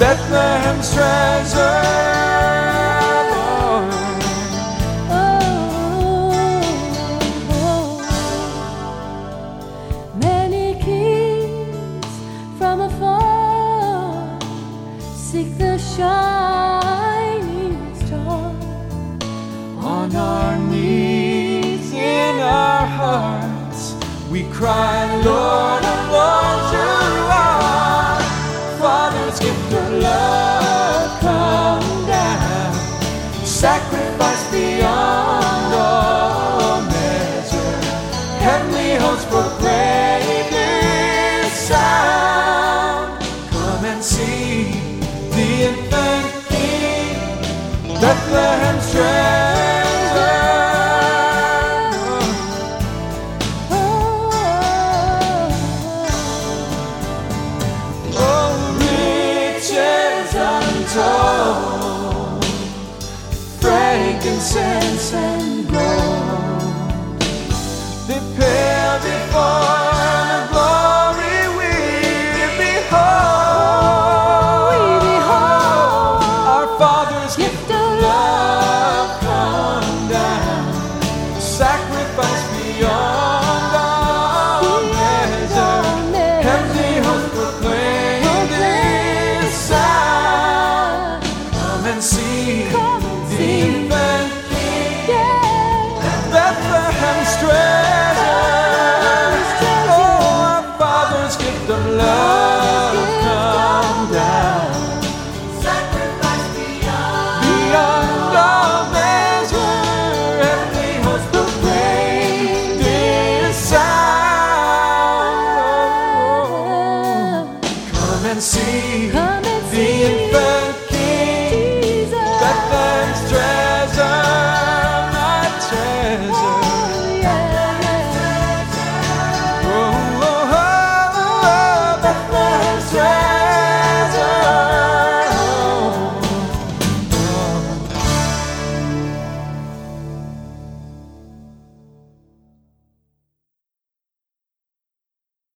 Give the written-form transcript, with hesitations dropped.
Bethlehem's treasure, Lord. Many kings from afar seek the shining star. On our knees, in our hearts, we cry, Lord, oh Lord, you are Father's gift of love. Come down, sacrifice beyond all measure. Heavenly hosts proclaim this sound. Come and see the infant King, Bethlehem's treasure. Oh, riches untold, frankincense and gold, they pale before the glory we behold. Our Father's gift of love, come down, sacrifice beyond all measure. Heavenly hosts proclaim this sound. Come and see the infant King, Bethlehem's treasure. Oh, our Father's gift of love, come down, Sacrifice beyond all measure. Heavenly hosts proclaim this sound. Come and see Come and the see infant